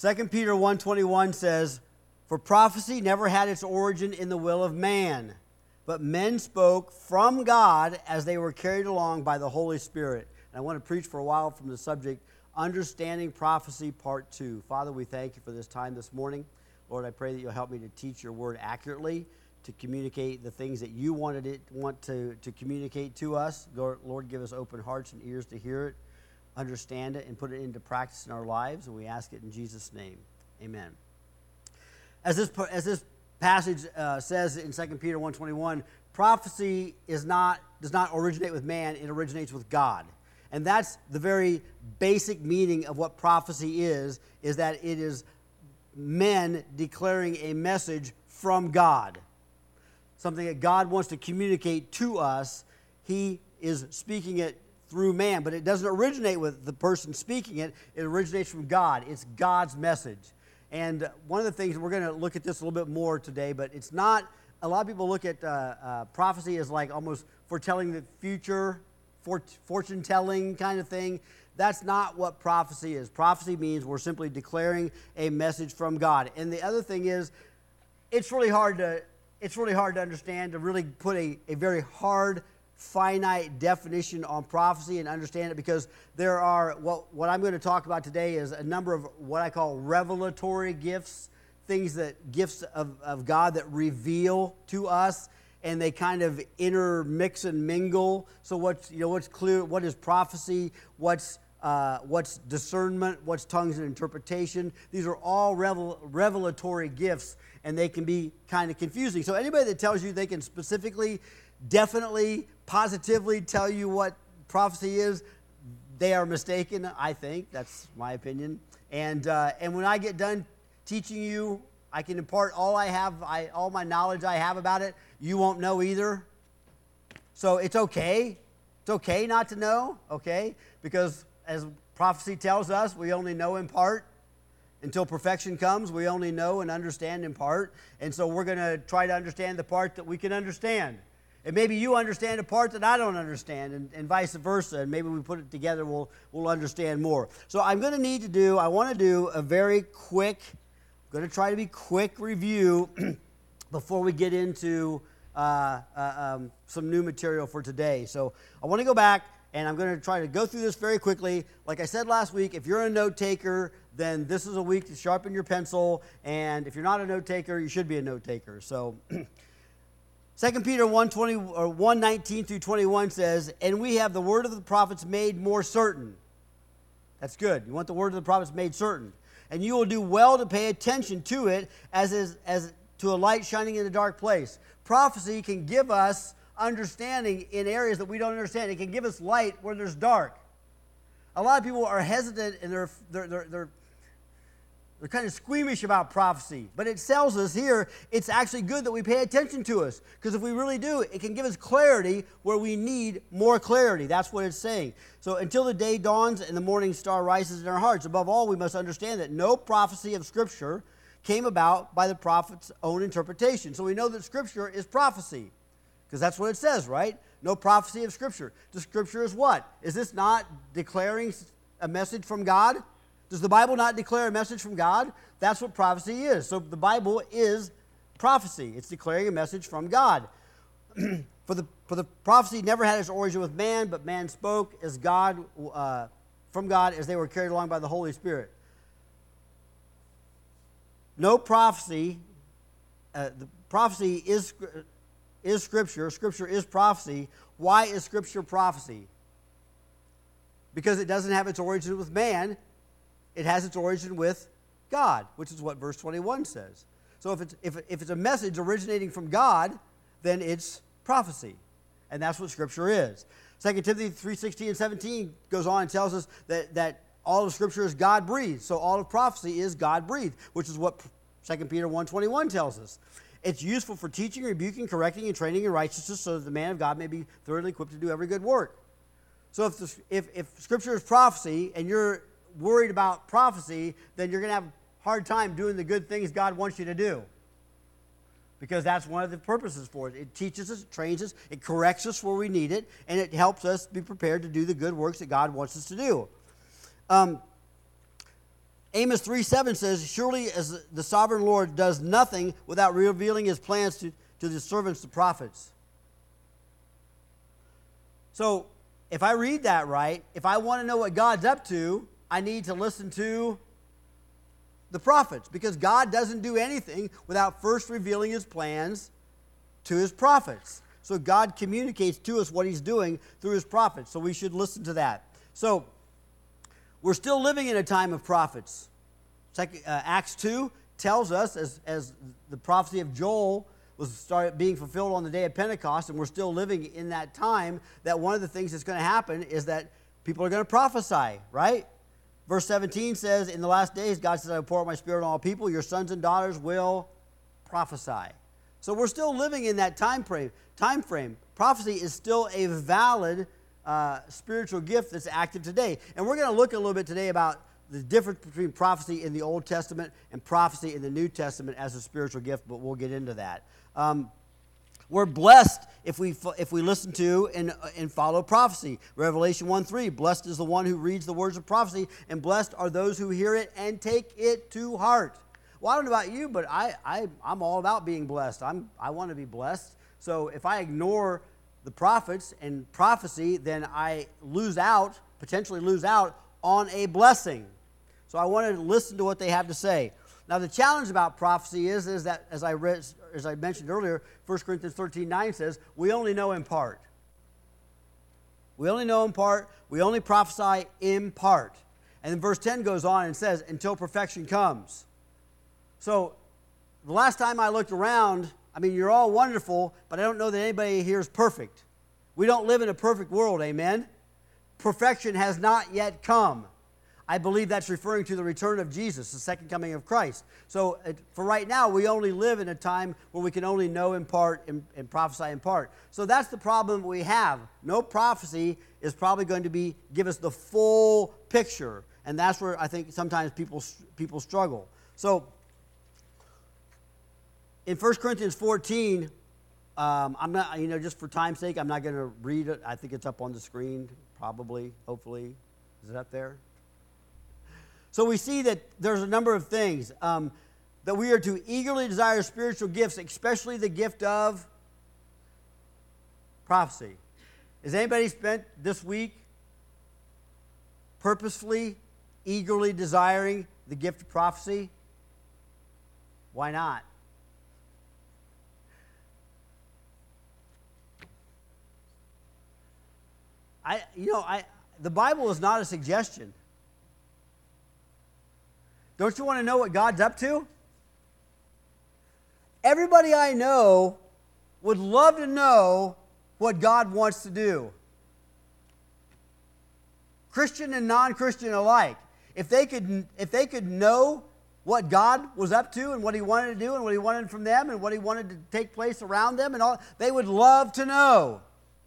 2 Peter 1:21 says, "For prophecy never had its origin in the will of man, but men spoke from God as they were carried along by the Holy Spirit." And I want to preach for a while from the subject, Understanding Prophecy, Part 2. Father, we thank you for this time this morning. Lord, I pray that you'll help me to teach your word accurately, to communicate the things that you want to communicate to us. Lord, give us open hearts and ears to hear it, understand it, and put it into practice in our lives. And we ask it in Jesus' name. Amen. As this passage says in 2 Peter 1:21, prophecy does not originate with man, it originates with God. And that's the very basic meaning of what prophecy is that it is men declaring a message from God. Something that God wants to communicate to us. He is speaking it through man, but it doesn't originate with the person speaking it. It originates from God. It's God's message. And one of the things, we're going to look at this a little bit more today, but it's not, a lot of people look at prophecy as like almost foretelling the future, fortune-telling kind of thing. That's not what prophecy is. Prophecy means we're simply declaring a message from God. And the other thing is, it's really hard to understand, to really put a very hard, finite definition on prophecy and understand it, because there are, what I'm going to talk about today is a number of what I call revelatory gifts, gifts of God that reveal to us, and they kind of intermix and mingle. So what's clear, what is prophecy, what's discernment, what's tongues and interpretation. These are all revelatory gifts, and they can be kind of confusing. So anybody that tells you they can specifically, definitely, positively tell you what prophecy is, they are mistaken, I think. That's my opinion. And when I get done teaching you, I can impart all all my knowledge I have about it. You won't know either. So it's okay. It's okay not to know, okay? Because as prophecy tells us, we only know in part. Until perfection comes, we only know and understand in part. And so we're going to try to understand the part that we can understand. And maybe you understand a part that I don't understand, and vice versa. And maybe we put it together, we'll understand more. So I want to do a very quick, I'm going to try to be quick review before we get into some new material for today. So I want to go back, and I'm going to try to go through this very quickly. Like I said last week, if you're a note taker, then this is a week to sharpen your pencil. And if you're not a note taker, you should be a note taker. So 2 Peter 1:19 through 21 says, "And we have the word of the prophets made more certain." That's good. You want the word of the prophets made certain. "And you will do well to pay attention to it as to a light shining in a dark place." Prophecy can give us understanding in areas that we don't understand. It can give us light where there's dark. A lot of people are hesitant, and they're kind of squeamish about prophecy. But it tells us here it's actually good that we pay attention to us. Because if we really do, it can give us clarity where we need more clarity. That's what it's saying. So until the day dawns and the morning star rises in our hearts. Above all, we must understand that no prophecy of Scripture came about by the prophet's own interpretation. So we know that Scripture is prophecy. Because that's what it says, right? No prophecy of Scripture. The Scripture is what? Is this not declaring a message from God? Does the Bible not declare a message from God? That's what prophecy is. So the Bible is prophecy. It's declaring a message from God. For the prophecy never had its origin with man, but man spoke as God from God as they were carried along by the Holy Spirit. No prophecy. The prophecy is Scripture. Scripture is prophecy. Why is Scripture prophecy? Because it doesn't have its origin with man. It has its origin with God, which is what verse 21 says. So if it's a message originating from God, then it's prophecy. And that's what Scripture is. 2 Timothy 3:16 and 17 goes on and tells us that all of Scripture is God-breathed. So all of prophecy is God-breathed, which is what 2 Peter 1:21 tells us. It's useful for teaching, rebuking, correcting, and training in righteousness, so that the man of God may be thoroughly equipped to do every good work. So if Scripture is prophecy and you're worried about prophecy, then you're going to have a hard time doing the good things God wants you to do. Because that's one of the purposes for it. It teaches us, it trains us, it corrects us where we need it, and it helps us be prepared to do the good works that God wants us to do. Amos 3:7 says, surely as the sovereign Lord does nothing without revealing his plans to the servants, the prophets. So if I read that right, if I want to know what God's up to, I need to listen to the prophets, because God doesn't do anything without first revealing his plans to his prophets. So God communicates to us what he's doing through his prophets. So we should listen to that. So we're still living in a time of prophets. Acts 2 tells us, as the prophecy of Joel was started being fulfilled on the day of Pentecost, and we're still living in that time, that one of the things that's going to happen is that people are going to prophesy, right? Verse 17 says, in the last days, God says, I will pour out my spirit on all people. Your sons and daughters will prophesy. So we're still living in that time frame. Prophecy is still a valid spiritual gift that's active today. And we're going to look a little bit today about the difference between prophecy in the Old Testament and prophecy in the New Testament as a spiritual gift, but we'll get into that. We're blessed if we listen to and follow prophecy. Revelation 1:3, blessed is the one who reads the words of prophecy, and blessed are those who hear it and take it to heart. Well, I don't know about you, but I'm all about being blessed. I want to be blessed. So if I ignore the prophets and prophecy, then I potentially lose out on a blessing. So I want to listen to what they have to say. Now, the challenge about prophecy is that, as I mentioned earlier, 1 Corinthians 13:9 says, we only know in part. We only know in part. We only prophesy in part. And then verse 10 goes on and says, until perfection comes. So the last time I looked around, I mean, you're all wonderful, but I don't know that anybody here is perfect. We don't live in a perfect world, amen? Perfection has not yet come. I believe that's referring to the return of Jesus, the second coming of Christ. So for right now, we only live in a time where we can only know in part and prophesy in part. So that's the problem we have. No prophecy is probably going to give us the full picture. And that's where I think sometimes people struggle. So in 1 Corinthians 14, I'm not, just for time's sake, I'm not going to read it. I think it's up on the screen, probably, hopefully. Is it up there? So we see that there's a number of things that we are to eagerly desire spiritual gifts, especially the gift of prophecy. Has anybody spent this week purposefully, eagerly desiring the gift of prophecy? Why not? The Bible is not a suggestion. Don't you want to know what God's up to? Everybody I know would love to know what God wants to do. Christian and non-Christian alike. If they could know what God was up to and what he wanted to do and what he wanted from them and what he wanted to take place around them and all, they would love to know.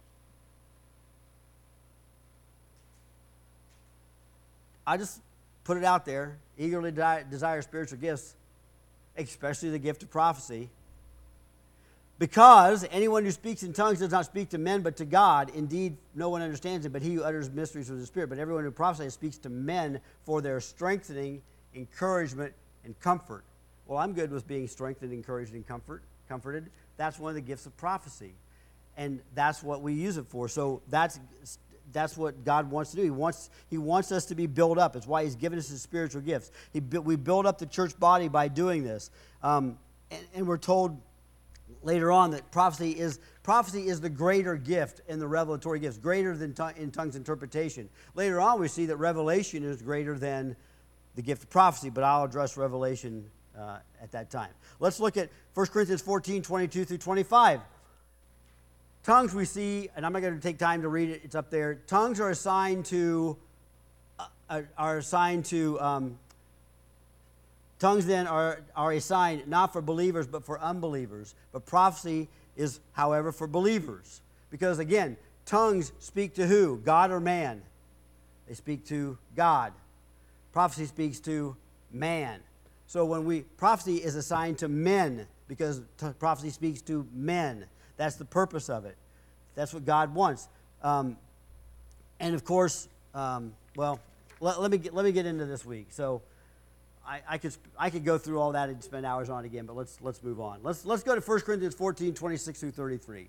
I just put it out there, eagerly desire spiritual gifts, especially the gift of prophecy. Because anyone who speaks in tongues does not speak to men but to God. Indeed, no one understands him, but he who utters mysteries of the Spirit. But everyone who prophesies speaks to men for their strengthening, encouragement, and comfort. Well, I'm good with being strengthened, encouraged, and comforted. That's one of the gifts of prophecy. And that's what we use it for. So that's what God wants to do. He wants us to be built up. It's why he's given us his spiritual gifts. We build up the church body by doing this. And we're told later on that prophecy is the greater gift in the revelatory gifts, greater than in tongues interpretation. Later on, we see that revelation is greater than the gift of prophecy, but I'll address revelation at that time. Let's look at 1 Corinthians 14, 22 through 25. Tongues we see, and I'm not going to take time to read it, it's up there. Tongues are assigned to, tongues then are assigned not for believers but for unbelievers. But prophecy is, however, for believers. Because again, tongues speak to who? God or man? They speak to God. Prophecy speaks to man. So prophecy is assigned to men because prophecy speaks to men. That's the purpose of it. That's what God wants. And of course, let me get into this week. So I could go through all that and spend hours on it again, but let's move on. Let's go to 1 Corinthians 14, 26 through 33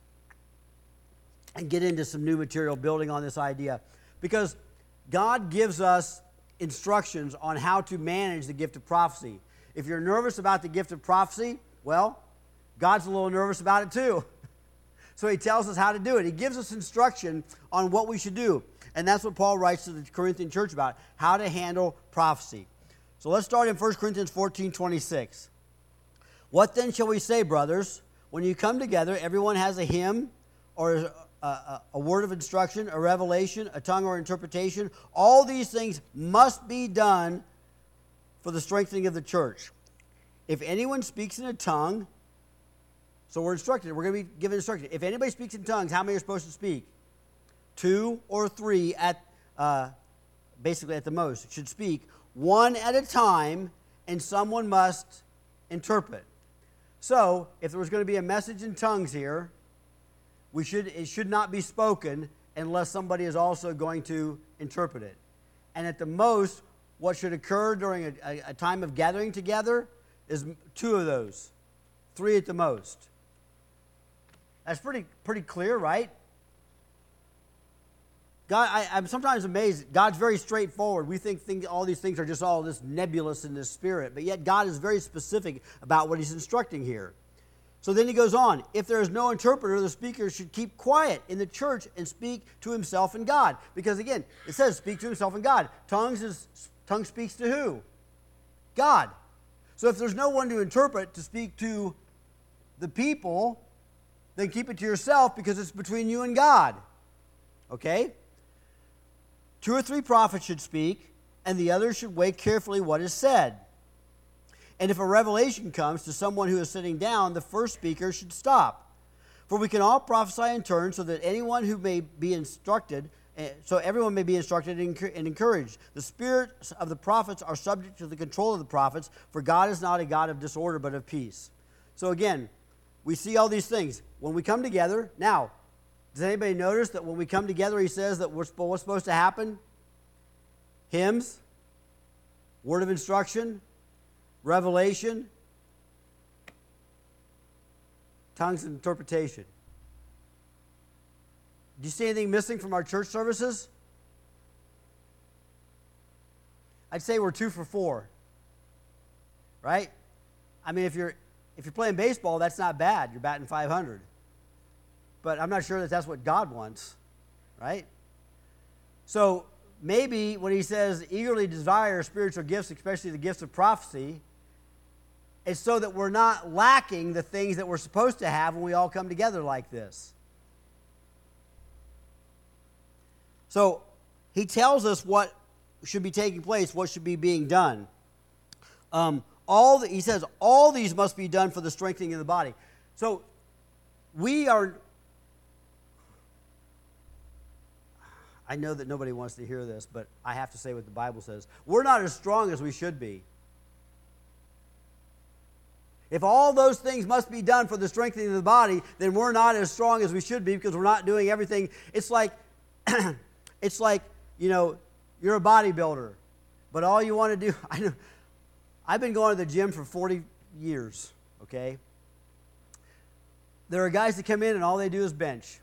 and get into some new material building on this idea. Because God gives us instructions on how to manage the gift of prophecy. If you're nervous about the gift of prophecy, well, God's a little nervous about it too. So he tells us how to do it. He gives us instruction on what we should do. And that's what Paul writes to the Corinthian church about, how to handle prophecy. So let's start in 1 Corinthians 14, 26. What then shall we say, brothers? When you come together, everyone has a hymn or a word of instruction, a revelation, a tongue or interpretation. All these things must be done for the strengthening of the church. If anyone speaks in a tongue, so we're instructed, we're going to be given instruction. If anybody speaks in tongues, how many are supposed to speak? 2 or 3 basically at the most should speak, one at a time, and someone must interpret. So, if there was going to be a message in tongues here, it should not be spoken unless somebody is also going to interpret it. And at the most, what should occur during a time of gathering together is 2 of those, 3 at the most. That's pretty clear, right? God, I'm sometimes amazed. God's very straightforward. We think all these things are just all this nebulous in this spirit, but yet God is very specific about what he's instructing here. So then he goes on, if there is no interpreter, the speaker should keep quiet in the church and speak to himself and God. Because again, it says speak to himself and God. Tongue speaks to who? God. So if there's no one to interpret, to speak to the people, then keep it to yourself because it's between you and God. Okay? 2 or 3 prophets should speak, and the others should weigh carefully what is said. And if a revelation comes to someone who is sitting down, the first speaker should stop. For we can all prophesy in turn so that everyone may be instructed and encouraged. The spirits of the prophets are subject to the control of the prophets, for God is not a God of disorder but of peace. So again, we see all these things. When we come together, now, does anybody notice that when we come together, he says that what's supposed to happen? Hymns, word of instruction, revelation, tongues and interpretation. Do you see anything missing from our church services? I'd say we're 2 for 4. Right? I mean, if you're playing baseball, that's not bad. You're batting 500. But I'm not sure that that's what God wants. Right? So maybe when he says eagerly desire spiritual gifts, especially the gifts of prophecy, it's so that we're not lacking the things that we're supposed to have when we all come together like this. So he tells us what should be taking place, what should be being done. He says all these must be done for the strengthening of the body. So I know that nobody wants to hear this, but I have to say what the Bible says. We're not as strong as we should be. If all those things must be done for the strengthening of the body, then we're not as strong as we should be because we're not doing everything. It's like, you're a bodybuilder, but all you want to do, I've been going to the gym for 40 years, okay? There are guys that come in and all they do is bench.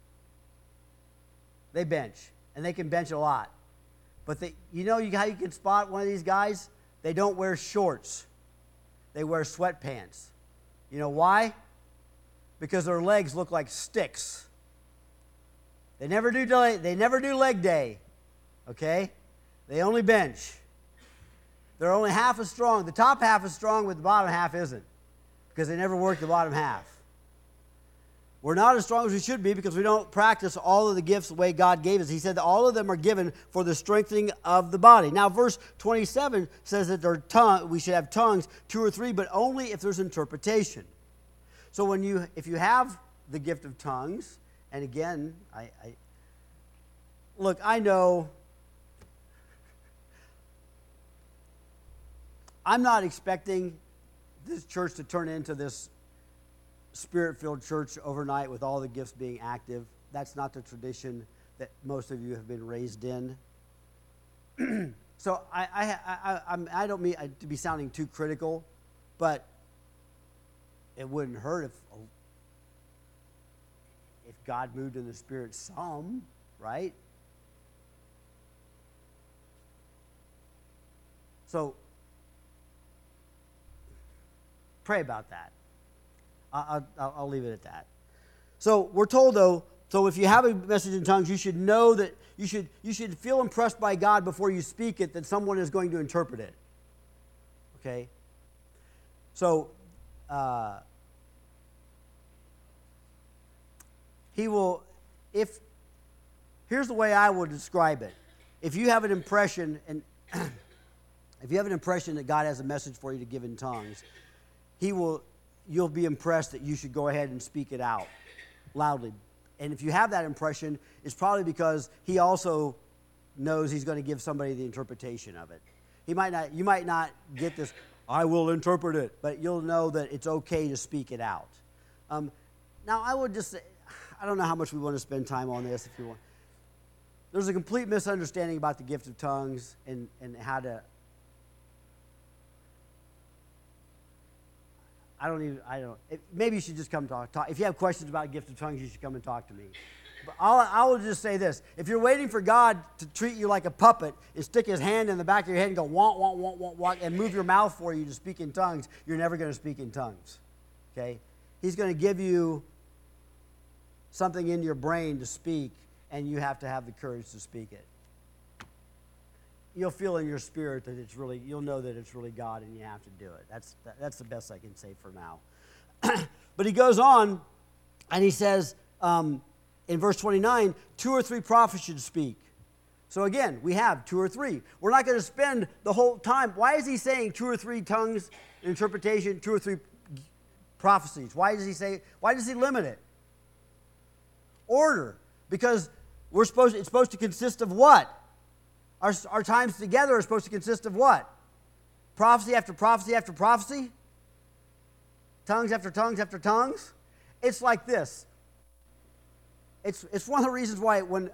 They bench, and they can bench a lot. But how you can spot one of these guys? They don't wear shorts. They wear sweatpants. You know why? Because their legs look like sticks. They never do leg day, okay? They only bench. They're only half as strong. The top half is strong, but the bottom half isn't because they never work the bottom half. We're not as strong as we should be because we don't practice all of the gifts the way God gave us. He said that all of them are given for the strengthening of the body. Now, verse 27 says that we should have tongues, 2 or 3, but only if there's interpretation. So if you have the gift of tongues, and again, I know I'm not expecting this church to turn into this Spirit-filled church overnight with all the gifts being active. That's not the tradition that most of you have been raised in. So I don't mean to be sounding too critical, but it wouldn't hurt if God moved in the Spirit some, right? So pray about that. I'll leave it at that. So we're told, though, so if you have a message in tongues, you should know that you should feel impressed by God before you speak it, that someone is going to interpret it. Okay? So he will, here's the way I would describe it. If you have an impression, and if you have an impression that God has a message for you to give in tongues, you'll be impressed that you should go ahead and speak it out loudly. And if you have that impression, it's probably because he also knows he's going to give somebody the interpretation of it. You might not get this, I will interpret it, but you'll know that it's okay to speak it out. Now, I would just say, I don't know how much we want to spend time on this if you want. There's a complete misunderstanding about the gift of tongues and how to, maybe you should just come talk. If you have questions about gift of tongues, you should come and talk to me. But I will just say this. If you're waiting for God to treat you like a puppet and stick his hand in the back of your head and go, wah, wah, wah, wah, wah, and move your mouth for you to speak in tongues, you're never going to speak in tongues. Okay? He's going to give you something in your brain to speak, and you have to have the courage to speak it. You'll feel in your spirit that you'll know that it's really God, and you have to do it. That's the best I can say for now. But he goes on, and he says in verse 29, 2 or 3 prophets should speak. So again, we have 2 or 3. We're not going to spend the whole time. Why is he saying 2 or 3 tongues, interpretation, 2 or 3 prophecies? Why does he limit it? Order. Because it's supposed to consist of what? Our times together are supposed to consist of what? Prophecy after prophecy after prophecy? Tongues after tongues after tongues? It's like this. It's one of the reasons why when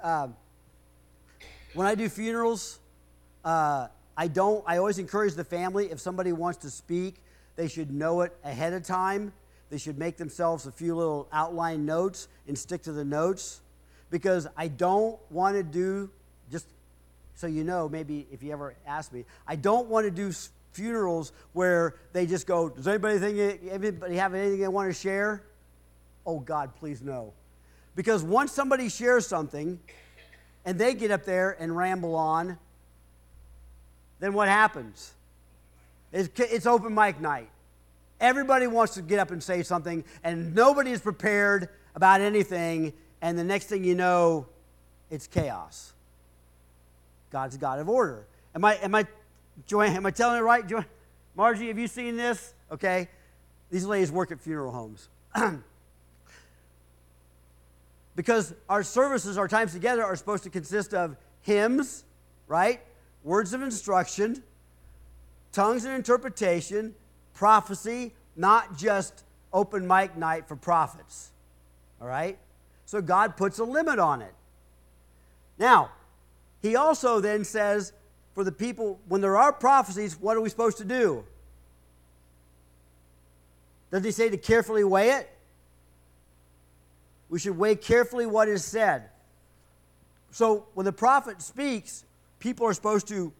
I do funerals, I always encourage the family, if somebody wants to speak, they should know it ahead of time. They should make themselves a few little outline notes and stick to the notes, because I don't want to do, just so you know, maybe if you ever ask me, I don't want to do funerals where they just go, does anybody have anything they want to share? Oh God, please no. Because once somebody shares something and they get up there and ramble on, then what happens? It's open mic night. Everybody wants to get up and say something, and nobody is prepared about anything, and the next thing you know, it's chaos. God's a God of order. Am I telling it right? Margie, have you seen this? Okay. These ladies work at funeral homes. Because our services, our times together, are supposed to consist of hymns, right? Words of instruction, tongues and interpretation, prophecy, not just open mic night for prophets. All right? So God puts a limit on it. Now, he also then says, for the people, when there are prophecies, what are we supposed to do? Does he say to carefully weigh it? We should weigh carefully what is said. So when the prophet speaks, people are supposed to,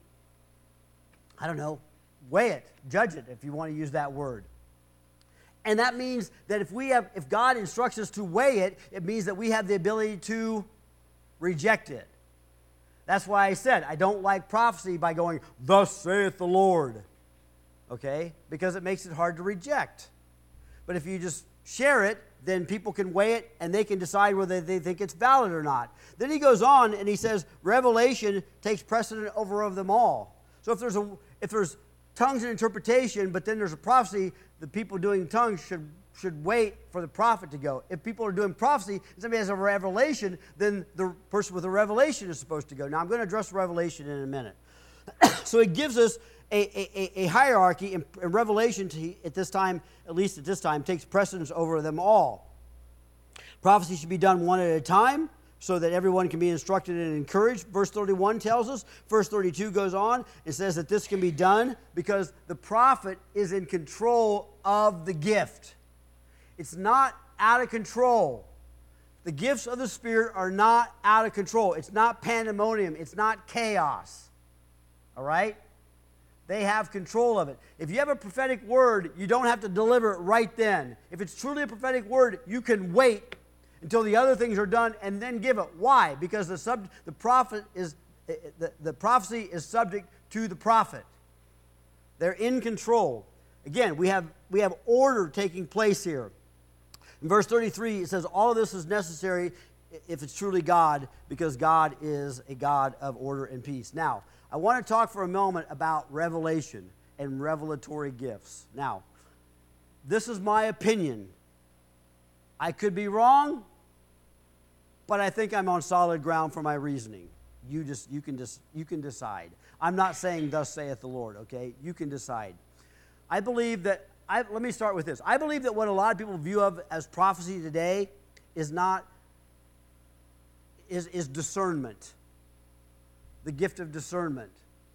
weigh it, judge it, if you want to use that word. And that means that if God instructs us to weigh it, it means that we have the ability to reject it. That's why I said I don't like prophecy by going, thus saith the Lord. Okay? Because it makes it hard to reject. But if you just share it, then people can weigh it and they can decide whether they think it's valid or not. Then he goes on and he says, revelation takes precedent over them all. So if there's tongues and interpretation, but then there's a prophecy, the people doing tongues should wait for the prophet to go. If people are doing prophecy and somebody has a revelation, then the person with the revelation is supposed to go. Now, I'm going to address revelation in a minute. So it gives us a hierarchy, and revelation at least at this time, takes precedence over them all. Prophecy should be done one at a time. so that everyone can be instructed and encouraged. Verse 31 tells us. Verse 32 goes on and says that this can be done because the prophet is in control of the gift. It's not out of control. The gifts of the Spirit are not out of control. It's not pandemonium. It's not chaos. All right? They have control of it. If you have a prophetic word, you don't have to deliver it right then. If it's truly a prophetic word, you can wait until the other things are done and then give it. Why? Because the prophecy is subject to the prophet. They're in control. Again, we have order taking place here. In verse 33, it says, all of this is necessary if it's truly God, because God is a God of order and peace. Now, I want to talk for a moment about revelation and revelatory gifts. Now, this is my opinion. I could be wrong, but I think I'm on solid ground for my reasoning. You can decide. I'm not saying thus saith the Lord, okay? You can decide. I believe that, let me start with this. I believe that what a lot of people view of as prophecy today is discernment. The gift of discernment.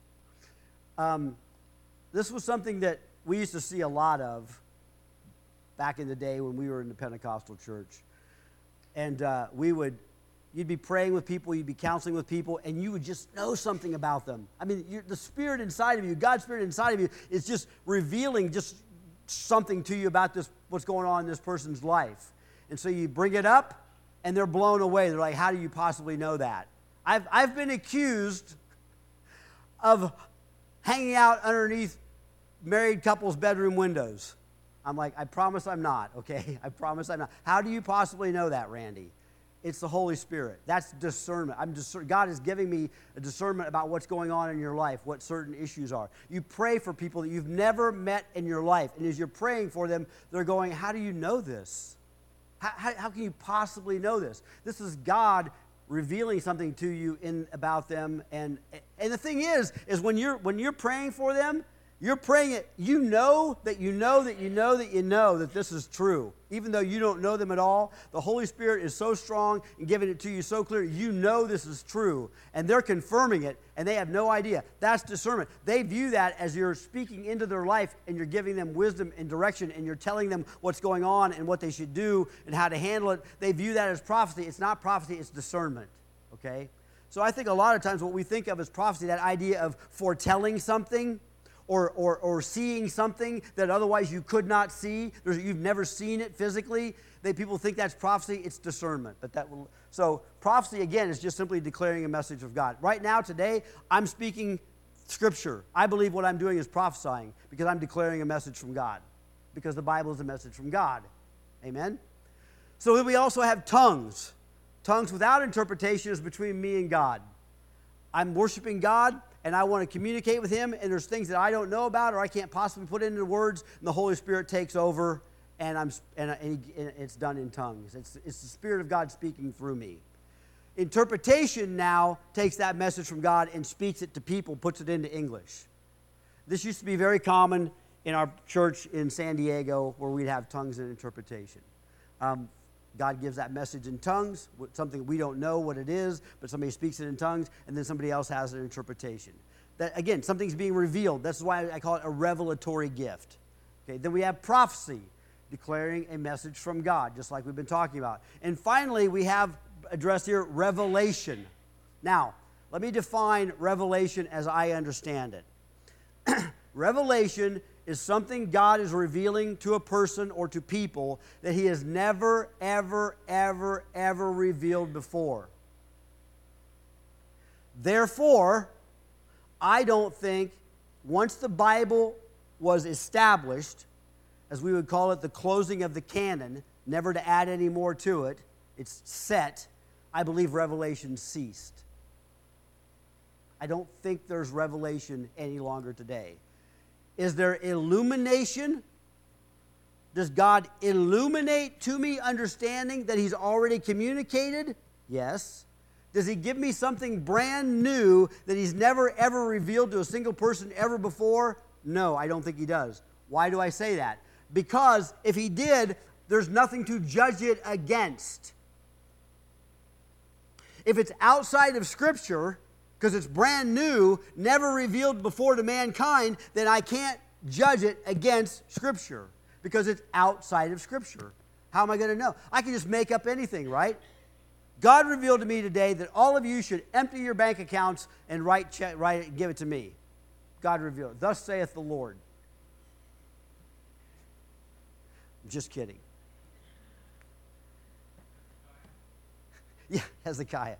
This was something that we used to see a lot of back in the day when we were in the Pentecostal church. And you'd be praying with people, you'd be counseling with people, and you would just know something about them. I mean, the Spirit inside of you, God's Spirit inside of you, is just revealing just something to you about what's going on in this person's life. And so you bring it up, and they're blown away. They're like, how do you possibly know that? I've been accused of hanging out underneath married couples' bedroom windows. I'm like, I promise I'm not, okay? I promise I'm not. How do you possibly know that, Randy? It's the Holy Spirit. That's discernment. God is giving me a discernment about what's going on in your life, what certain issues are. You pray for people that you've never met in your life, and as you're praying for them, they're going, how do you know this? How can you possibly know this? This is God revealing something to you about them. And the thing is when you're praying for them, you're praying it, you know that this is true. Even though you don't know them at all, the Holy Spirit is so strong and giving it to you so clear, you know this is true. And they're confirming it, and they have no idea. That's discernment. They view that as you're speaking into their life, and you're giving them wisdom and direction, and you're telling them what's going on and what they should do and how to handle it. They view that as prophecy. It's not prophecy, it's discernment. Okay? So I think a lot of times what we think of as prophecy, that idea of foretelling something, or seeing something that otherwise you could not see, you've never seen it physically, people think that's prophecy. It's discernment. So prophecy, again, is just simply declaring a message of God. Right now, today, I'm speaking Scripture. I believe what I'm doing is prophesying because I'm declaring a message from God, because the Bible is a message from God. Amen? So we also have tongues. Tongues without interpretation is between me and God. I'm worshiping God, and I want to communicate with Him, and there's things that I don't know about or I can't possibly put into words, and the Holy Spirit takes over, and it's done in tongues. It's the Spirit of God speaking through me. Interpretation now takes that message from God and speaks it to people, puts it into English. This used to be very common in our church in San Diego, where we'd have tongues and interpretation. God gives that message in tongues, something we don't know what it is, but somebody speaks it in tongues, and then somebody else has an interpretation. That, again, something's being revealed. That's why I call it a revelatory gift. Okay, then we have prophecy, declaring a message from God, just like we've been talking about. And finally, we have addressed here revelation. Now, let me define revelation as I understand it. Revelation is something God is revealing to a person or to people that He has never, ever, ever, ever revealed before. Therefore, I don't think once the Bible was established, as we would call it, the closing of the canon, never to add any more to it, it's set, I believe revelation ceased. I don't think there's revelation any longer today. Is there illumination? Does God illuminate to me understanding that He's already communicated? Yes. Does He give me something brand new that He's never, ever revealed to a single person ever before? No, I don't think He does. Why do I say that? Because if He did, there's nothing to judge it against. If it's outside of Scripture, because it's brand new, never revealed before to mankind, then I can't judge it against Scripture because it's outside of Scripture. How am I going to know? I can just make up anything, right? God revealed to me today that all of you should empty your bank accounts and write it and give it to me. God revealed it. Thus saith the Lord. I'm just kidding. Yeah, Hezekiah.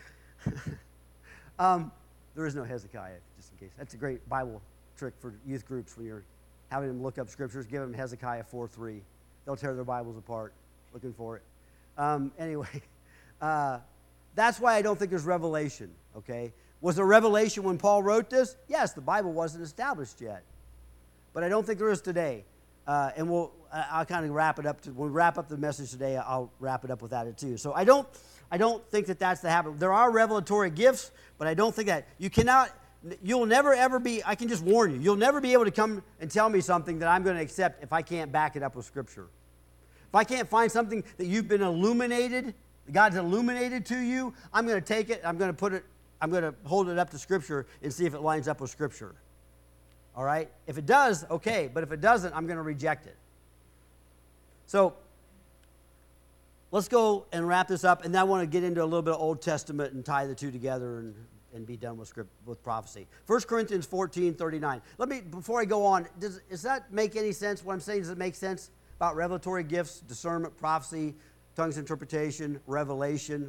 There is no Hezekiah, just in case. That's a great Bible trick for youth groups when you're having them look up scriptures. Give them Hezekiah 4:3. They'll tear their Bibles apart looking for it. Anyway, that's why I don't think there's revelation, okay? Was there revelation when Paul wrote this? Yes, the Bible wasn't established yet. But I don't think there is today. And I'll kind of wrap it up. When we wrap up the message today, I'll wrap it up with that too. So I don't think that that's the habit. There are revelatory gifts, but I don't think that you'll never ever be, I can just warn you, you'll never be able to come and tell me something that I'm going to accept if I can't back it up with Scripture. If I can't find something that you've been illuminated, God's illuminated to you, I'm going to take it, I'm going to hold it up to Scripture and see if it lines up with Scripture. All right? If it does, okay. But if it doesn't, I'm going to reject it. So let's go and wrap this up. And then I want to get into a little bit of Old Testament and tie the two together and be done with prophecy. 1 Corinthians 14:39. Before I go on, does that make any sense? What I'm saying, does it make sense about revelatory gifts, discernment, prophecy, tongues interpretation, revelation?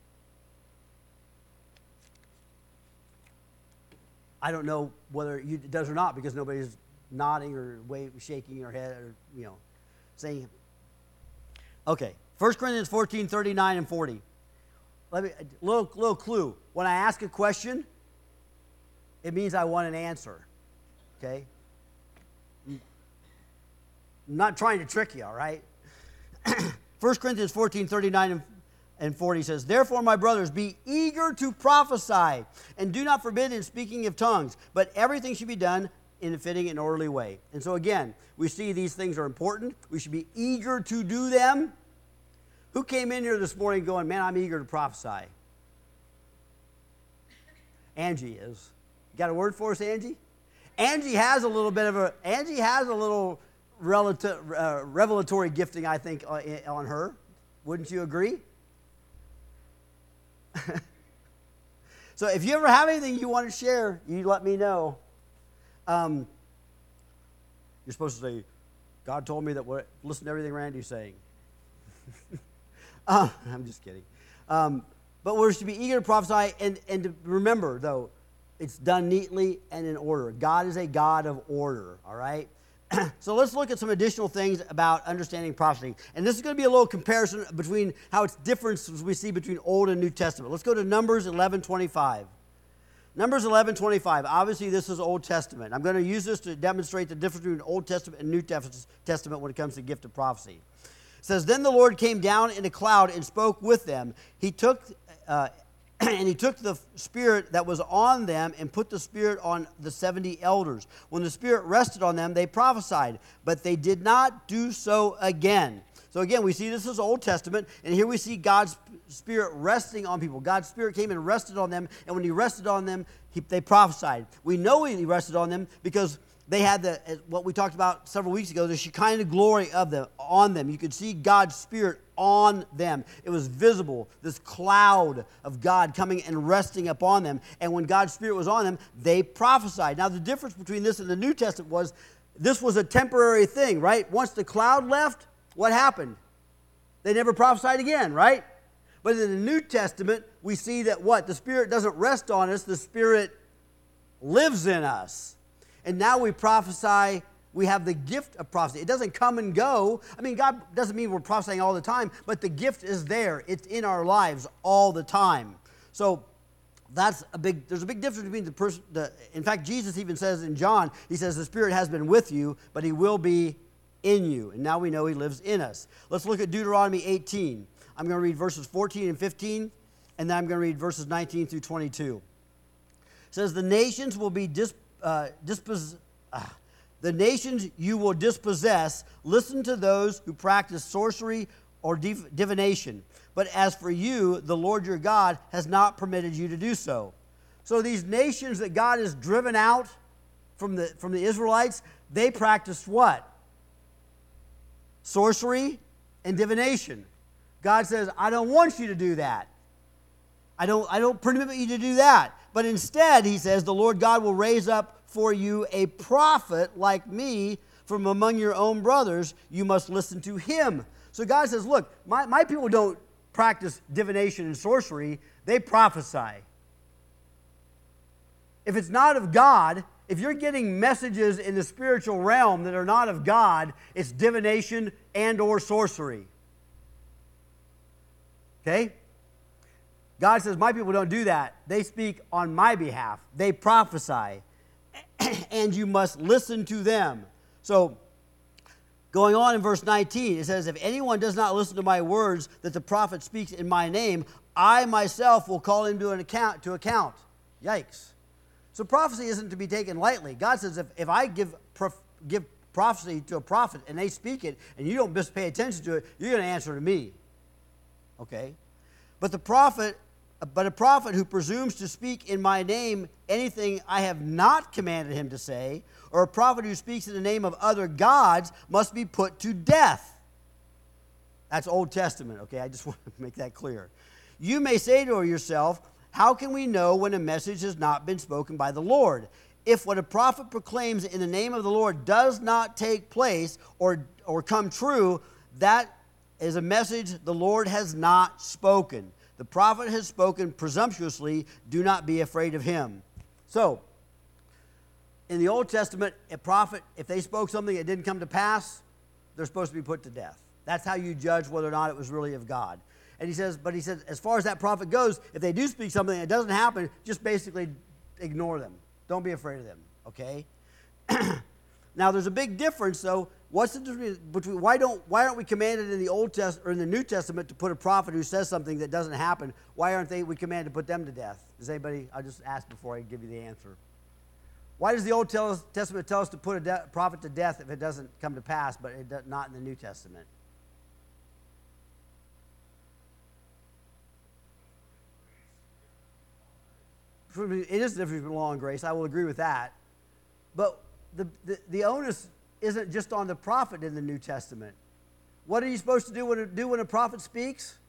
I don't know whether it does or not because nobody's nodding or shaking their head or, saying. Okay, 1 Corinthians 14:39 and 40. Little clue. When I ask a question, it means I want an answer. Okay? I'm not trying to trick you, all right? 1 Corinthians 14:39 and 40 says, "Therefore, my brothers, be eager to prophesy, and do not forbid in speaking of tongues, but everything should be done in a fitting and orderly way." And so again, we see these things are important. We should be eager to do them. Who came in here this morning going, "Man, I'm eager to prophesy"? Angie is. You got a word for us, Angie? Angie has a little revelatory gifting, I think, on her. Wouldn't you agree? So if you ever have anything you want to share, you let me know. You're supposed to say, "God told me that listen to everything Randy's saying." I'm just kidding. But we should be eager to prophesy and to remember, though, it's done neatly and in order. God is a God of order, all right? So let's look at some additional things about understanding prophecy. And this is going to be a little comparison between how it's different we see between Old and New Testament. Let's go to Numbers 11:25. Numbers 11:25. Obviously, this is Old Testament. I'm going to use this to demonstrate the difference between Old Testament and New Testament when it comes to the gift of prophecy. It says, "Then the Lord came down in a cloud and spoke with them. He took the Spirit that was on them and put the Spirit on the 70 elders. When the Spirit rested on them, they prophesied, but they did not do so again." So again, we see this is Old Testament, and here we see God's Spirit resting on people. God's Spirit came and rested on them, and when He rested on them, they prophesied. We know He rested on them because they had what we talked about several weeks ago, the Shekinah glory on them. You could see God's Spirit on them. It was visible, this cloud of God coming and resting upon them. And when God's Spirit was on them, they prophesied. Now, the difference between this and the New Testament was this was a temporary thing, right? Once the cloud left, what happened? They never prophesied again, right? But in the New Testament, we see that the Spirit doesn't rest on us. The Spirit lives in us. And now we prophesy, we have the gift of prophecy. It doesn't come and go. I mean, God doesn't mean we're prophesying all the time, but the gift is there. It's in our lives all the time. So there's a big difference between the person, in fact, Jesus even says in John, He says, "The Spirit has been with you, but He will be in you." And now we know He lives in us. Let's look at Deuteronomy 18. I'm going to read verses 14 and 15, and then I'm going to read verses 19 through 22. It says, "The nations will be the nations you will dispossess, listen to those who practice sorcery or divination. but as for you, the Lord your God has not permitted you to do so. So these nations that God has driven out from the Israelites, they practiced what? Sorcery and divination. God says, I don't want you to do that. I don't permit you to do that. But instead, he says, the Lord God will raise up for you a prophet like me from among your own brothers. You must listen to him. So God says, look, my people don't practice divination and sorcery. They prophesy. If it's not of God, if you're getting messages in the spiritual realm that are not of God, it's divination and or sorcery. Okay? God says, my people don't do that. They speak on my behalf. They prophesy. And you must listen to them. So, going on in verse 19, it says, if anyone does not listen to my words that the prophet speaks in my name, I myself will call him to account. Yikes. So prophecy isn't to be taken lightly. God says, if I give prophecy to a prophet and they speak it and you don't just pay attention to it, you're going to answer to me. Okay? But a prophet who presumes to speak in my name anything I have not commanded him to say, or a prophet who speaks in the name of other gods must be put to death. That's Old Testament, okay? I just want to make that clear. You may say to yourself, how can we know when a message has not been spoken by the Lord? If what a prophet proclaims in the name of the Lord does not take place or come true, that is a message the Lord has not spoken. The prophet has spoken presumptuously. Do not be afraid of him. So, in the Old Testament, a prophet, if they spoke something that didn't come to pass, they're supposed to be put to death. That's how you judge whether or not it was really of God. And he says, as far as that prophet goes, if they do speak something that doesn't happen, just basically ignore them. Don't be afraid of them, okay? Now, there's a big difference, though. What's the difference between why aren't we commanded in the Old Testament or in the New Testament to put a prophet who says something that doesn't happen? Why aren't we commanded to put them to death? Does anybody? I'll just ask before I give you the answer. Why does the Old Testament tell us to put a prophet to death if it doesn't come to pass, but not in the New Testament? It is the difference between law and grace. I will agree with that. But the onus isn't just on the prophet in the New Testament. What are you supposed to do when a prophet speaks?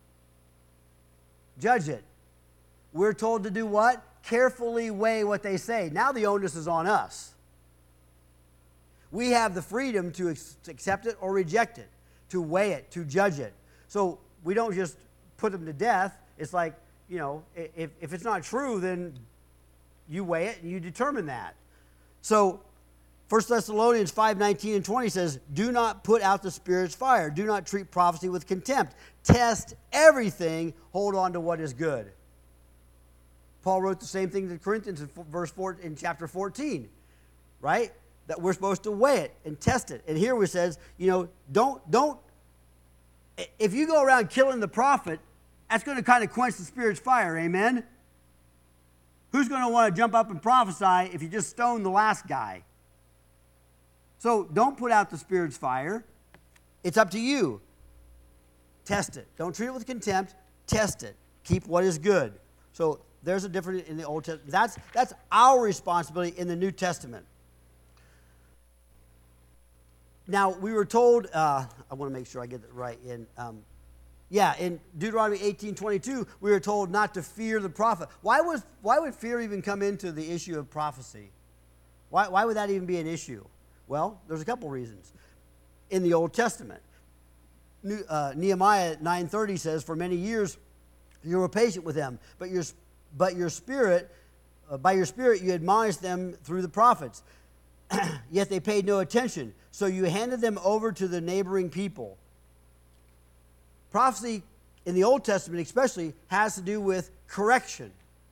Judge it. We're told to do what? Carefully weigh what they say. Now the onus is on us. We have the freedom to accept it or reject it, to weigh it, to judge it. So we don't just put them to death. It's like, you know, if it's not true, then you weigh it and you determine that. So 1 Thessalonians 5:19 and 20 says, do not put out the Spirit's fire. Do not treat prophecy with contempt. Test everything. Hold on to what is good. Paul wrote the same thing to the Corinthians in chapter 14, right? That we're supposed to weigh it and test it. And here it says, you know, don't, if you go around killing the prophet, that's going to kind of quench the Spirit's fire, amen? Who's going to want to jump up and prophesy if you just stone the last guy? So don't put out the Spirit's fire. It's up to you. Test it. Don't treat it with contempt. Test it. Keep what is good. So there's a difference in the Old Testament. That's our responsibility in the New Testament. Now, we were told, I want to make sure I get it right, in Deuteronomy 18:22, we were told not to fear the prophet. Why would fear even come into the issue of prophecy? Why would that even be an issue? Well, there's a couple reasons. In the Old Testament, Nehemiah 9:30 says, for many years you were patient with them, but your spirit, by your spirit you admonished them through the prophets. Yet they paid no attention, so you handed them over to the neighboring people. Prophecy in the Old Testament especially has to do with correction.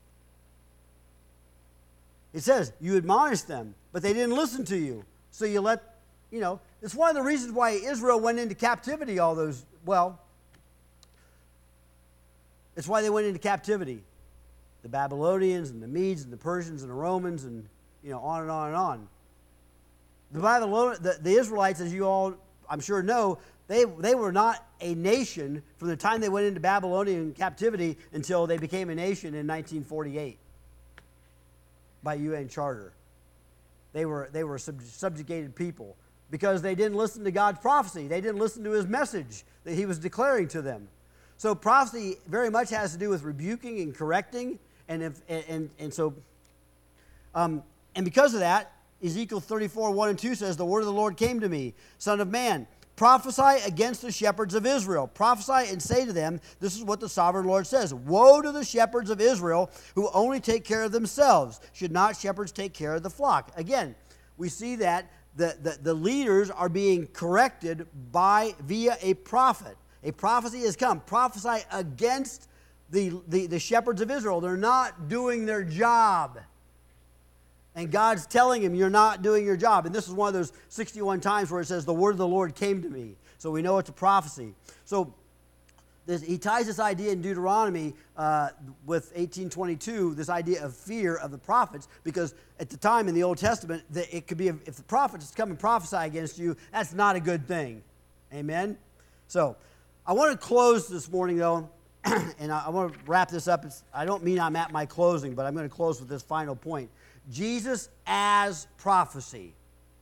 It says, you admonished them, but they didn't listen to you. So you it's one of the reasons why Israel went into captivity it's why they went into captivity. The Babylonians and the Medes and the Persians and the Romans and, on and on and on. The Israelites, as you all, I'm sure, know, They were not a nation from the time they went into Babylonian captivity until they became a nation in 1948 by UN charter. They were subjugated people because they didn't listen to God's prophecy. They didn't listen to his message that he was declaring to them. So prophecy very much has to do with rebuking and correcting, and because of that, Ezekiel 34, 1 and 2 says, the word of the Lord came to me, Son of man, prophesy against the shepherds of Israel. Prophesy and say to them, this is what the sovereign Lord says. Woe to the shepherds of Israel who only take care of themselves. Should not shepherds take care of the flock? Again, we see that the leaders are being corrected via a prophet. A prophecy has come. Prophesy against the shepherds of Israel. They're not doing their job. And God's telling him, you're not doing your job. And this is one of those 61 times where it says, the word of the Lord came to me. So we know it's a prophecy. So he ties this idea in Deuteronomy with 18:22, this idea of fear of the prophets, because at the time in the Old Testament, it could be, if the prophets come and prophesy against you, that's not a good thing. Amen? So I want to close this morning, though, and I want to wrap this up. I don't mean I'm at my closing, but I'm going to close with this final point. Jesus as prophecy.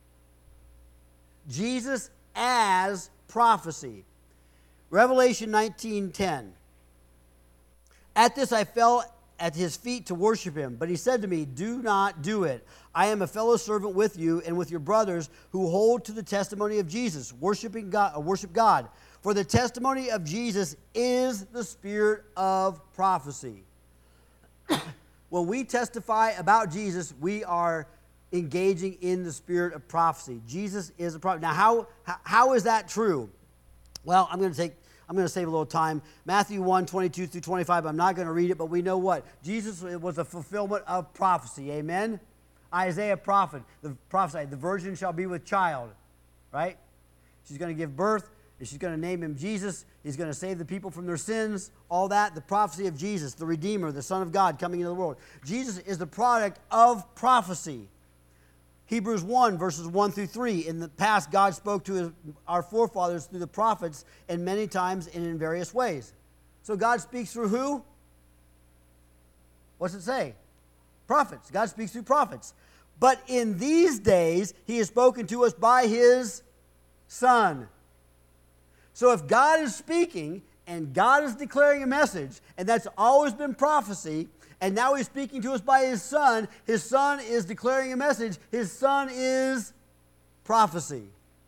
Jesus as prophecy. Revelation 19:10. At this I fell at his feet to worship him, but he said to me, do not do it. I am a fellow servant with you and with your brothers who hold to the testimony of Jesus, worship God. For the testimony of Jesus is the spirit of prophecy. When we testify about Jesus, we are engaging in the spirit of prophecy. Jesus is a prophet. Now, how is that true? Well, I'm going to save a little time. Matthew 1, 22 through 25. I'm not going to read it, but we know what? Jesus was a fulfillment of prophecy. Amen? Isaiah prophesied, the virgin shall be with child. Right? She's going to give birth, and she's going to name him Jesus. He's going to save the people from their sins. All that, the prophecy of Jesus, the Redeemer, the Son of God coming into the world. Jesus is the product of prophecy. Hebrews 1, verses 1 through 3. In the past, God spoke to our forefathers through the prophets and many times and in various ways. So God speaks through who? What's it say? Prophets. God speaks through prophets. But in these days, he has spoken to us by his Son. So if God is speaking and God is declaring a message, and that's always been prophecy, and now he's speaking to us by his Son is declaring a message, his Son is prophecy.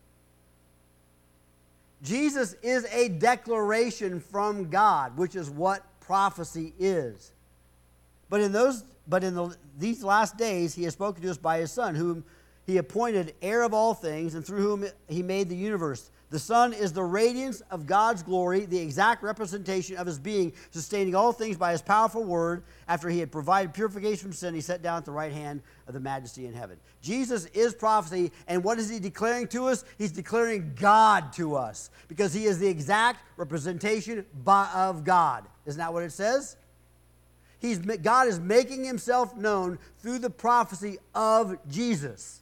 Jesus is a declaration from God, which is what prophecy is. But in these last days, he has spoken to us by his Son, whom he appointed heir of all things, and through whom he made the universe. The Son is the radiance of God's glory, the exact representation of his being, sustaining all things by his powerful word. After he had provided purification from sin, he sat down at the right hand of the majesty in heaven. Jesus is prophecy, and what is he declaring to us? He's declaring God to us, because he is the exact representation of God. Isn't that what it says? God is making himself known through the prophecy of Jesus.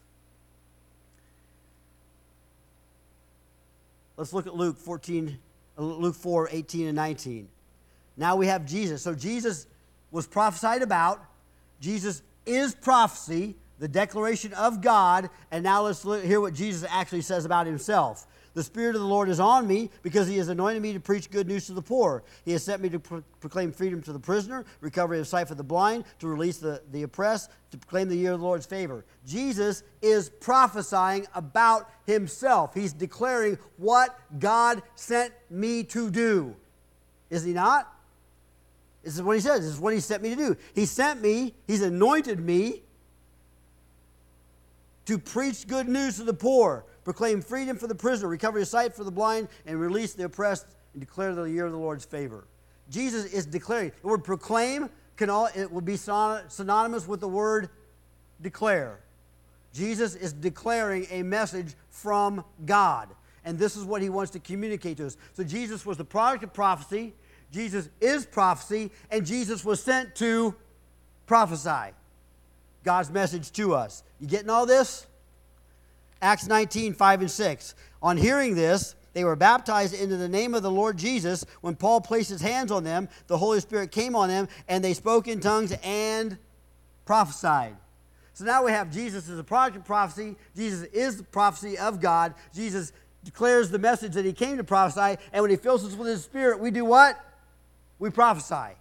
Let's look at Luke 4, 18 and 19. Now we have Jesus. So Jesus was prophesied about. Jesus is prophecy, the declaration of God. And now let's hear what Jesus actually says about himself. The Spirit of the Lord is on me because he has anointed me to preach good news to the poor. He has sent me to proclaim freedom to the prisoner, recovery of sight for the blind, to release the oppressed, to proclaim the year of the Lord's favor. Jesus is prophesying about himself. He's declaring what God sent me to do. Is he not? This is what he says. This is what he sent me to do. He sent me, he's anointed me to preach good news to the poor, proclaim freedom for the prisoner, recovery of sight for the blind, and release the oppressed, and declare the year of the Lord's favor. Jesus is declaring. The word proclaim it will be synonymous with the word declare. Jesus is declaring a message from God, and this is what he wants to communicate to us. So Jesus was the product of prophecy, Jesus is prophecy, and Jesus was sent to prophesy God's message to us. You getting all this? Acts 19, 5 and 6. On hearing this, they were baptized into the name of the Lord Jesus. When Paul placed his hands on them, the Holy Spirit came on them, and they spoke in tongues and prophesied. So now we have Jesus as a product of prophecy. Jesus is the prophecy of God. Jesus declares the message that he came to prophesy, and when he fills us with his Spirit, we do what? We prophesy.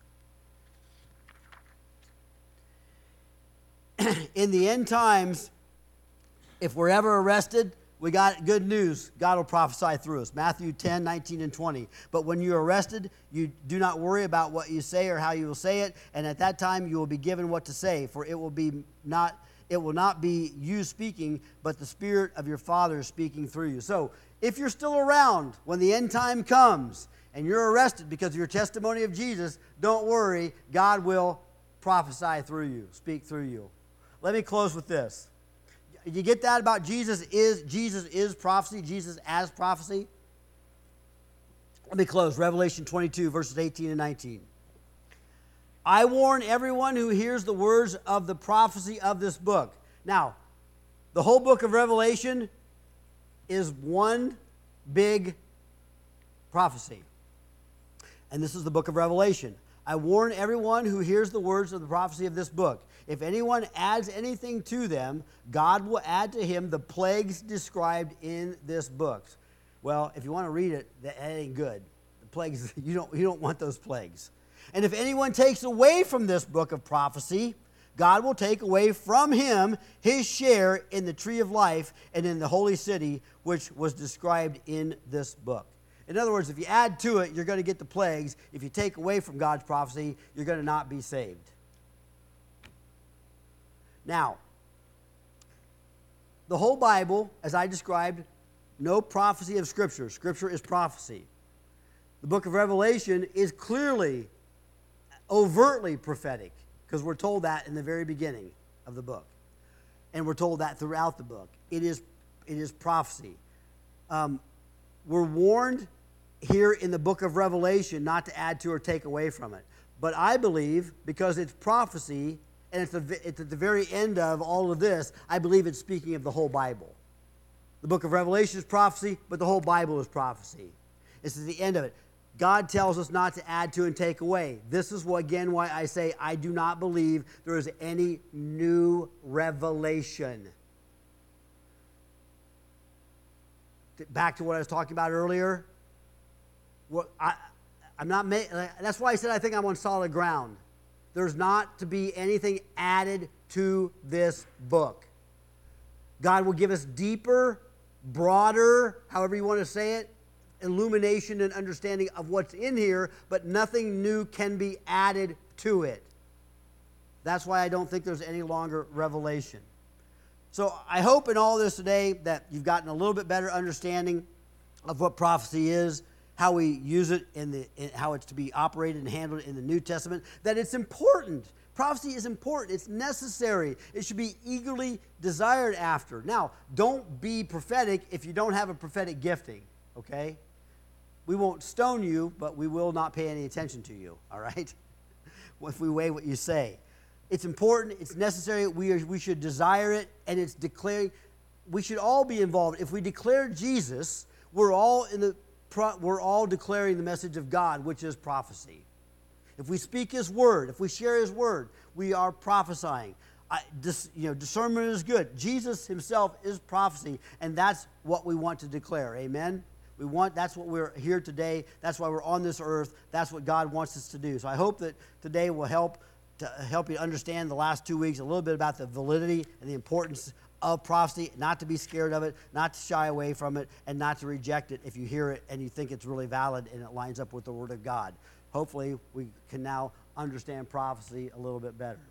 In the end times, if we're ever arrested, we got good news. God will prophesy through us. Matthew 10, 19, and 20. But when you're arrested, you do not worry about what you say or how you will say it, and at that time you will be given what to say, for it will not be you speaking, but the Spirit of your Father speaking through you. So if you're still around when the end time comes and you're arrested because of your testimony of Jesus, don't worry. God will prophesy through you, speak through you. Let me close with this. You get that about Jesus is prophecy, Jesus as prophecy? Let me close. Revelation 22, verses 18 and 19. I warn everyone who hears the words of the prophecy of this book. Now, the whole book of Revelation is one big prophecy. And this is the book of Revelation. I warn everyone who hears the words of the prophecy of this book. If anyone adds anything to them, God will add to him the plagues described in this book. Well, if you want to read it, that ain't good. The plagues, you don't want those plagues. And if anyone takes away from this book of prophecy, God will take away from him his share in the tree of life and in the holy city, which was described in this book. In other words, if you add to it, you're going to get the plagues. If you take away from God's prophecy, you're going to not be saved. Now, the whole Bible, as I described, no prophecy of Scripture. Scripture is prophecy. The book of Revelation is clearly, overtly prophetic, because we're told that in the very beginning of the book. And we're told that throughout the book. It is prophecy. We're warned here in the book of Revelation not to add to or take away from it. But I believe, because it's prophecy, and it's at the very end of all of this, I believe it's speaking of the whole Bible. The book of Revelation is prophecy, but the whole Bible is prophecy. It's at the end of it. God tells us not to add to and take away. This is why I say I do not believe there is any new revelation. Back to what I was talking about earlier. That's why I said I think I'm on solid ground. There's not to be anything added to this book. God will give us deeper, broader, however you want to say it, illumination and understanding of what's in here, but nothing new can be added to it. That's why I don't think there's any longer revelation. So I hope in all this today that you've gotten a little bit better understanding of what prophecy is, how we use it, in how it's to be operated and handled in the New Testament, that it's important. Prophecy is important. It's necessary. It should be eagerly desired after. Now, don't be prophetic if you don't have a prophetic gifting, okay? We won't stone you, but we will not pay any attention to you, all right? If we weigh what you say. It's important. It's necessary. We should desire it, and it's declaring. We should all be involved. If we declare Jesus, we're all declaring the message of God, which is prophecy. If we speak His word, if we share His word, we are prophesying. Discernment is good. Jesus Himself is prophecy, and that's what we want to declare. Amen? That's what we're here today. That's why we're on this earth. That's what God wants us to do. So I hope that today will help you understand the last 2 weeks a little bit about the validity and the importance of prophecy, not to be scared of it, not to shy away from it, and not to reject it if you hear it and you think it's really valid and it lines up with the Word of God. Hopefully, we can now understand prophecy a little bit better.